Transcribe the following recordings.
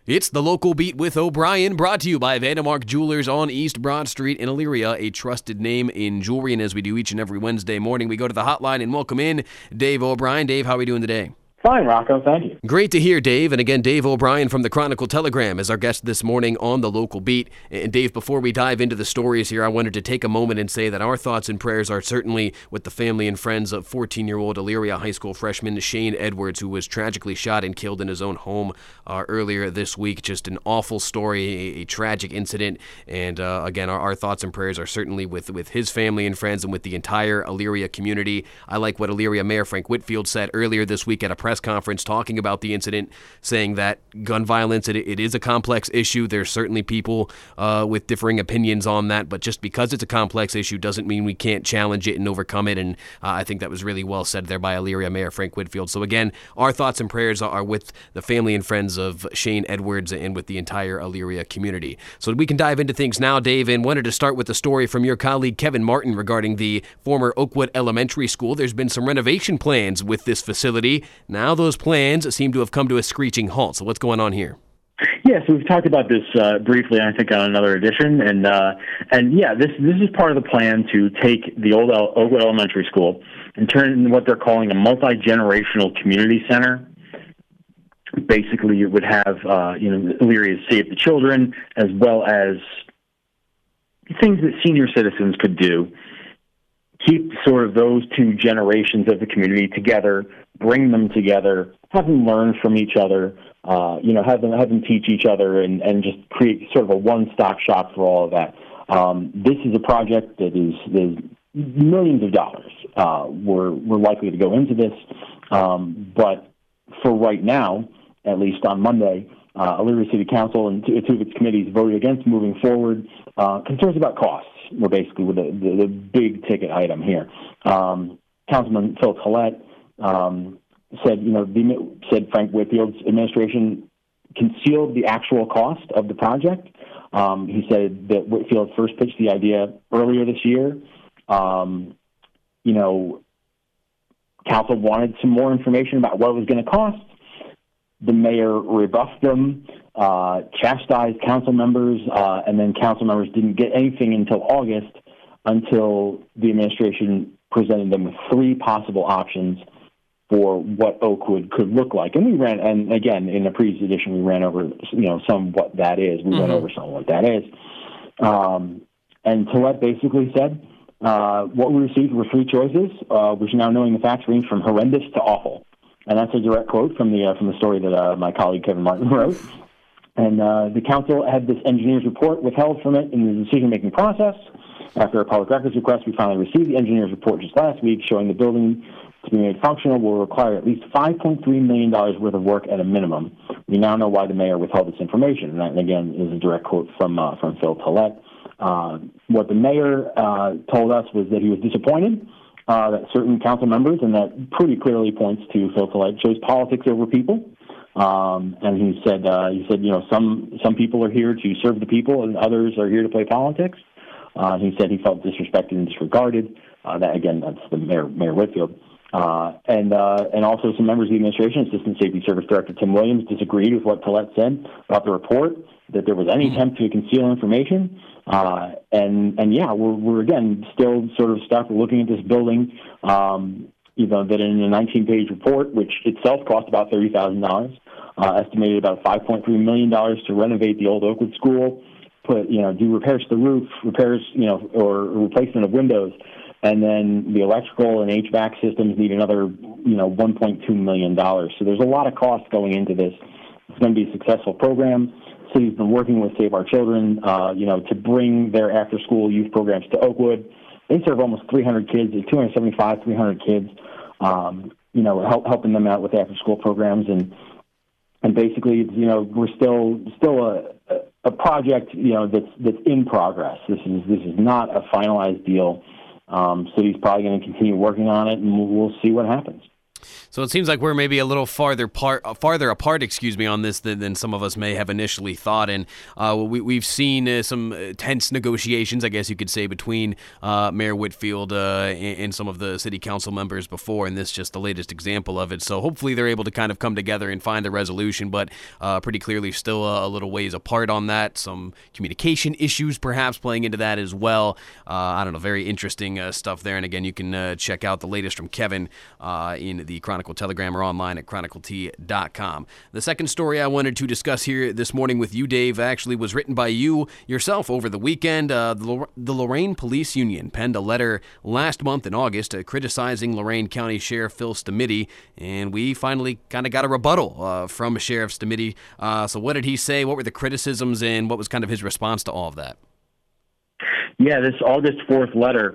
It's the Local Beat with O'Brien, brought to you by Vandemark Jewelers on East Broad Street in Elyria, a trusted name in jewelry. And as we do each and every Wednesday morning, we go to the hotline and welcome in Dave O'Brien. Dave, how are we doing today? Fine, Rocco. Thank you. Great to hear, Dave. And again, Dave O'Brien from the Chronicle Telegram is our guest this morning on the Local Beat. And Dave, before we dive into the stories here, I wanted to take a moment and say that our thoughts and prayers are certainly with the family and friends of 14-year-old Elyria High School freshman Shane Edwards, who was tragically shot and killed in his own home earlier this week. Just an awful story, a tragic incident. And again, our thoughts and prayers are certainly with his family and friends and with the entire Elyria community. I like what Elyria Mayor Frank Whitfield said earlier this week at a press conference talking about the incident, saying that gun violence, it is a complex issue. There's certainly people with differing opinions on that, but just because it's a complex issue doesn't mean we can't challenge it and overcome it. And I think that was really well said there by Elyria Mayor Frank Whitfield. So again, our thoughts and prayers are with the family and friends of Shane Edwards and with the entire Elyria community. So we can dive into things now, Dave, and wanted to start with the story from your colleague Kevin Martin regarding the former Oakwood Elementary School. There's been some renovation plans with this facility. Now those plans seem to have come to a screeching halt. So what's going on here? Yeah, so we've talked about this briefly, I think, on another edition, and yeah, this is part of the plan to take the old Oakwood Elementary School and turn it into what they're calling a multi-generational community center. Basically, it would have Elyria's Save the Children, as well as things that senior citizens could do. Keep sort of those two generations of the community together, bring them together, have them learn from each other, have them teach each other, and just create sort of a one-stop shop for all of that. This is a project that is millions of dollars. We're likely to go into this, but for right now, at least on Monday, Elyria City Council and two of its committees voted against moving forward. Concerns about costs were basically the big ticket item here. Councilman Phil Tillett said Frank Whitfield's administration concealed the actual cost of the project. He said that Whitfield first pitched the idea earlier this year. Council wanted some more information about what it was going to cost. The mayor rebuffed them, chastised council members, and then council members didn't get anything until August, until the administration presented them with three possible options for what Oakwood could look like. And again, in the previous edition, we ran over, some of what that is. We went over some of what that is. And Tillett basically said, what we received were three choices, which now knowing the facts range from horrendous to awful. And that's a direct quote from the story that my colleague Kevin Martin wrote. And the council had this engineer's report withheld from it in the decision-making process. After a public records request, we finally received the engineer's report just last week, showing the building to be made functional will require at least $5.3 million worth of work at a minimum. We now know why the mayor withheld this information. And that, again, is a direct quote from Phil Tillett. What the mayor told us was that he was disappointed that certain council members, and that pretty clearly points to Phil Tillett, chose politics over people. And he said, some people are here to serve the people, and others are here to play politics. He said he felt disrespected and disregarded. That's the Mayor Whitfield. And also some members of the administration, Assistant Safety Service Director Tim Williams, disagreed with what Tillett said about the report, that there was any attempt to conceal information. We're again still sort of stuck looking at this building, that in a 19-page report, which itself cost about $30,000, estimated about $5.3 million to renovate the old Oakwood School, do repairs to the roof, or replacement of windows. And then the electrical and HVAC systems need another, $1.2 million. So there's a lot of cost going into this. It's going to be a successful program. City's been working with Save Our Children, to bring their after-school youth programs to Oakwood. They serve almost 300 kids, 275, 300 kids, helping them out with after-school programs. And basically, we're still a project, that's in progress. This is not a finalized deal. City's probably going to continue working on it, and we'll see what happens. So it seems like we're maybe a little farther apart, on this than some of us may have initially thought. And we've seen some tense negotiations, I guess you could say, between Mayor Whitfield and some of the city council members before, and this is just the latest example of it. So hopefully they're able to kind of come together and find a resolution, but pretty clearly still a little ways apart on that. Some communication issues perhaps playing into that as well. I don't know, very interesting stuff there. And again, you can check out the latest from Kevin in the Chronicle Telegram or online at chroniclet.com. The second story I wanted to discuss here this morning with you, Dave, actually was written by you yourself over the weekend. The Lorain Police Union penned a letter last month in August criticizing Lorain County Sheriff Phil Stamiti, and we finally kind of got a rebuttal from Sheriff Stamiti. So what did he say? What were the criticisms, and what was kind of his response to all of that? Yeah, this August 4th letter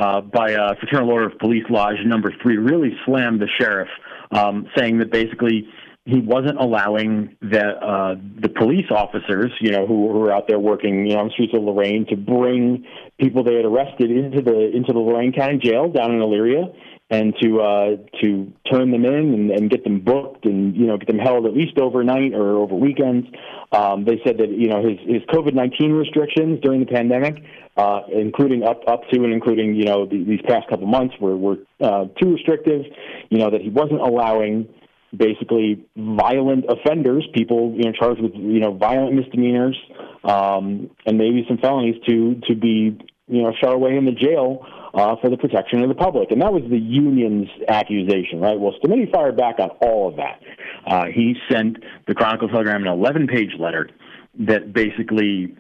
by Fraternal Order of Police Lodge number 3 really slammed the sheriff, saying that basically he wasn't allowing the police officers, who were out there working, on the streets of Lorain, to bring people they had arrested into the Lorain County Jail down in Elyria, and to turn them in and get them booked and get them held at least overnight or over weekends. They said that his COVID-19 restrictions during the pandemic, including up to and including these past couple months were too restrictive. That he wasn't allowing basically violent offenders, people charged with violent misdemeanors and maybe some felonies to be shut away in the jail for the protection of the public. And that was the union's accusation, right? Well, Stamiti fired back on all of that. He sent the Chronicle Telegram an 11-page letter that basically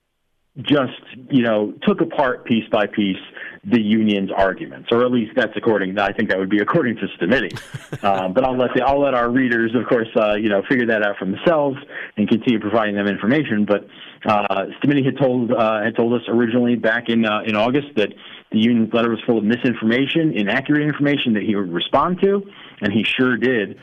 just, took apart piece by piece the union's arguments, or at least I think that would be according to Stamiti. But I'll let our readers, of course, figure that out for themselves and continue providing them information. But Stamiti had told us originally back in August that the union's letter was full of misinformation, inaccurate information that he would respond to, and he sure did.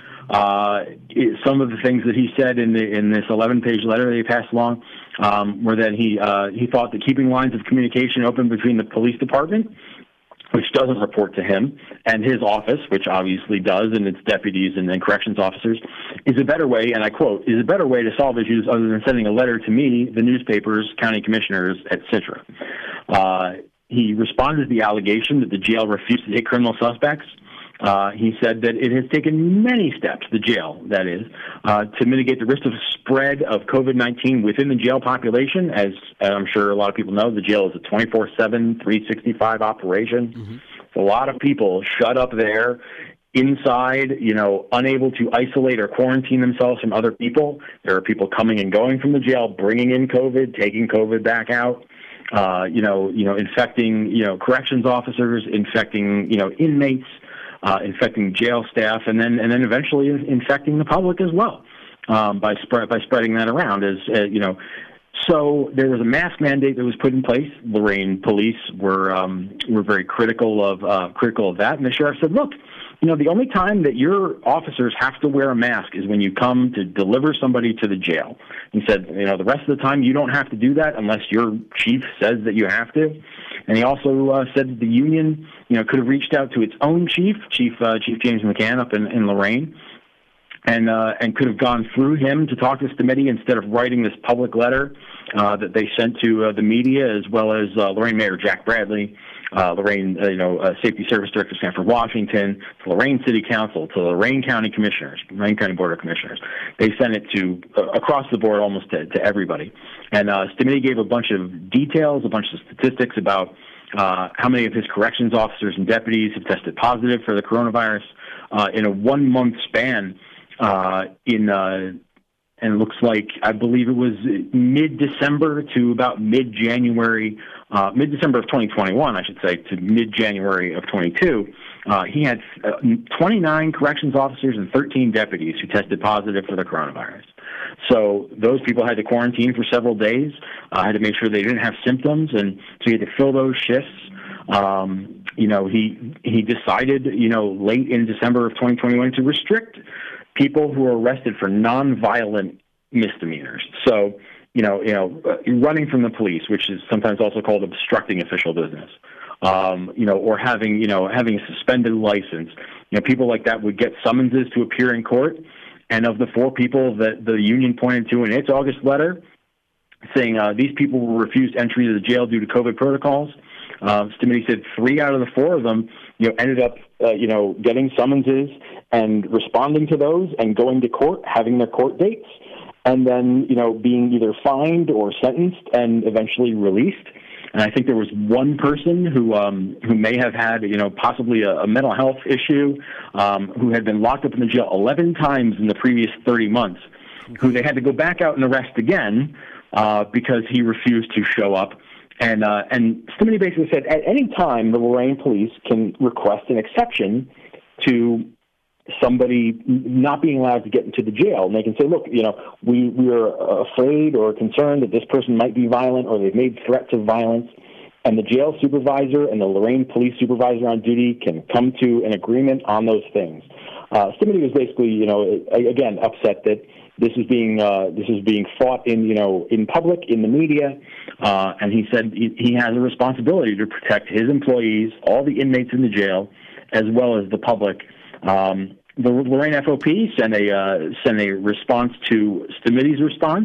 Some of the things that he said in this 11-page letter that he passed along were that he thought that keeping lines of communication open between the police department, which doesn't report to him, and his office, which obviously does, and its deputies and corrections officers, is a better way, and I quote, is a better way to solve issues other than sending a letter to me, the newspapers, county commissioners, etc. He responded to the allegation that the jail refused to take criminal suspects. He said that it has taken many steps, the jail, that is, to mitigate the risk of spread of COVID-19 within the jail population. As I'm sure a lot of people know, the jail is a 24/7, 365 operation. Mm-hmm. So a lot of people shut up there inside, unable to isolate or quarantine themselves from other people. There are people coming and going from the jail, bringing in COVID, taking COVID back out. Infecting, corrections officers, infecting, inmates, infecting jail staff, and then eventually infecting the public as well by spreading that around. So there was a mask mandate that was put in place. Lorain police were very critical of that, and the sheriff said, "Look, the only time that your officers have to wear a mask is when you come to deliver somebody to the jail." He said, the rest of the time you don't have to do that unless your chief says that you have to. And he also said that the union, could have reached out to its own Chief James McCann up in Lorain, and could have gone through him to talk to Stamiti instead of writing this public letter that they sent to the media, as well as Lorain Mayor Jack Bradley, Lorain, Safety Service Director Sanford Washington, to Lorain City Council, to Lorain County Commissioners, Lorain County Board of Commissioners. They sent it to across the board, almost to everybody. And Stamiti gave a bunch of details, a bunch of statistics about how many of his corrections officers and deputies have tested positive for the coronavirus in a 1-month span. And it looks like, I believe it was mid-December to about mid-January, mid-December of 2021, I should say, to mid-January of 22. He had 29 corrections officers and 13 deputies who tested positive for the coronavirus. So those people had to quarantine for several days, had to make sure they didn't have symptoms, and so he had to fill those shifts. He decided, late in December of 2021 to restrict people who are arrested for nonviolent misdemeanors. So, running from the police, which is sometimes also called obstructing official business, or having a suspended license, people like that would get summonses to appear in court. And of the 4 people that the union pointed to in its August letter, saying these people were refused entry to the jail due to COVID protocols, Stimity said 3 out of the 4 of them, ended up, getting summonses and responding to those and going to court, having their court dates, and then, being either fined or sentenced and eventually released. And I think there was one person who may have had, possibly a mental health issue, who had been locked up in the jail 11 times in the previous 30 months, who they had to go back out and arrest again because he refused to show up. And Stimity basically said at any time the Lorain police can request an exception to somebody not being allowed to get into the jail. And they can say, look, we are afraid or concerned that this person might be violent or they've made threats of violence. And the jail supervisor and the Lorain police supervisor on duty can come to an agreement on those things. Stimity was basically, again, upset that this is being fought in public, in the media, and he said he has a responsibility to protect his employees, all the inmates in the jail, as well as the public. The Lorain FOP sent a response to Stimity's response,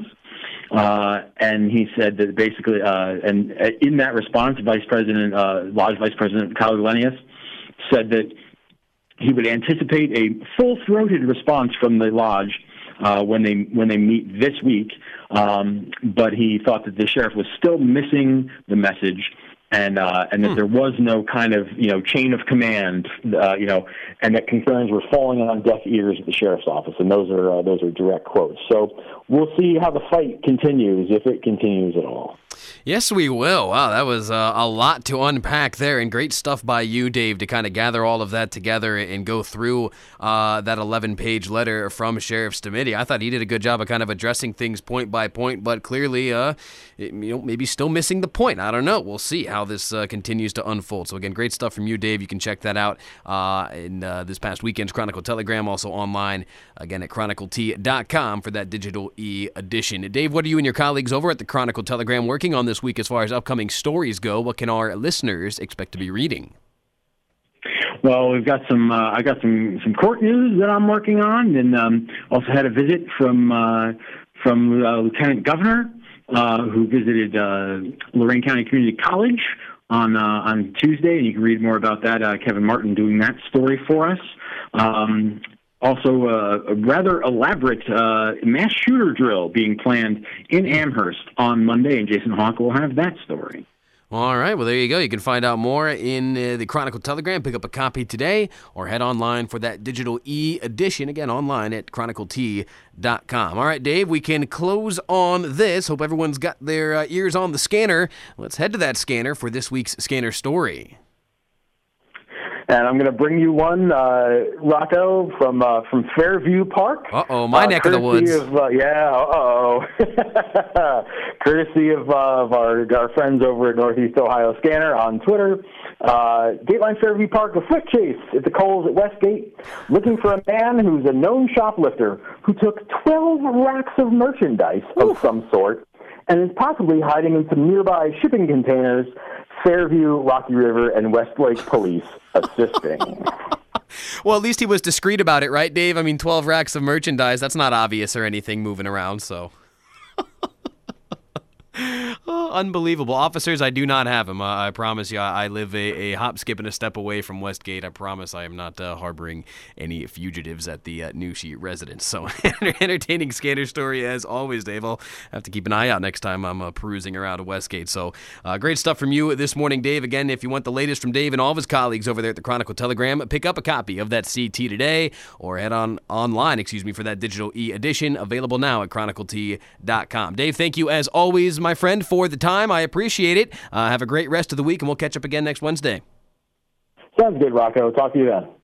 and he said that basically, and in that response, Lodge Vice President Kyle Glenius said that he would anticipate a full-throated response from the Lodge when they meet this week, but he thought that the sheriff was still missing the message. And that there was no kind of chain of command, and that concerns were falling on deaf ears at the sheriff's office, and those are direct quotes. So we'll see how the fight continues, if it continues at all. Yes, we will. Wow, that was a lot to unpack there, and great stuff by you, Dave, to kind of gather all of that together and go through that 11-page letter from Sheriff Stimity. I thought he did a good job of kind of addressing things point by point, but clearly, maybe still missing the point. I don't know. We'll see how this continues to unfold. So again, great stuff from you, Dave. You can check that out in this past weekend's Chronicle Telegram, also online, again, at chroniclet.com for that digital e-edition. Dave, what are you and your colleagues over at the Chronicle Telegram working on this week as far as upcoming stories go? What can our listeners expect to be reading? Well, we've got I got some court news that I'm working on, and also had a visit from Lieutenant Governor, who visited Lorain County Community College on Tuesday, and you can read more about that. Kevin Martin doing that story for us. Also, a rather elaborate mass shooter drill being planned in Amherst on Monday, and Jason Hawk will have that story. All right, well, there you go. You can find out more in the Chronicle Telegram. Pick up a copy today or head online for that digital e-edition, again, online at chroniclet.com. All right, Dave, we can close on this. Hope everyone's got their ears on the scanner. Let's head to that scanner for this week's scanner story. And I'm going to bring you one, Rocco, from Fairview Park. My neck of the woods. Courtesy of our friends over at Northeast Ohio Scanner on Twitter. Dateline Fairview Park, a foot chase at the Kohl's at Westgate, looking for a man who's a known shoplifter who took 12 racks of merchandise of some sort and is possibly hiding in some nearby shipping containers. Fairview, Rocky River, and Westlake police assisting. Well, at least he was discreet about it, right, Dave? I mean, 12 racks of merchandise, that's not obvious or anything moving around, so. Unbelievable. Officers, I do not have him. I promise you, I live a hop, skip, and a step away from Westgate. I promise I am not harboring any fugitives at the New Sheet residence. So, entertaining scanner story as always, Dave. I'll have to keep an eye out next time I'm perusing around Westgate. So, great stuff from you this morning, Dave. Again, if you want the latest from Dave and all of his colleagues over there at the Chronicle Telegram, pick up a copy of that CT today or head online for that digital e-edition, available now at chroniclet.com. Dave, thank you as always, my friend, for the time. I appreciate it. Have a great rest of the week, and we'll catch up again next Wednesday. Sounds good, Rocco. Talk to you then.